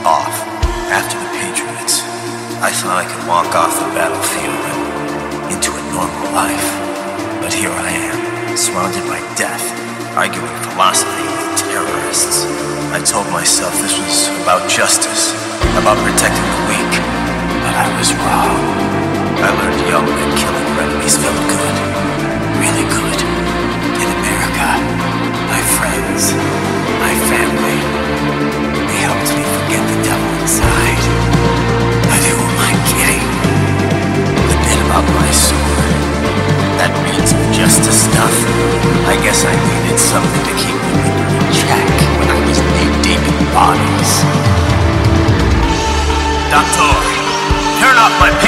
off after the Patriots. I thought I could walk off the battlefield and into a normal life. But here I am, surrounded by death, arguing philosophy with terrorists. I told myself this was about justice, about protecting the weak, but I was wrong. I learned young that killing your enemies felt good, really good. In America, my friends, my family, they helped me forget the devil inside. But who am I kidding? The bit about my sword, that means justice stuff. I guess I needed something to keep me in check when I was knee-deep in bodies. Doctor, turn off my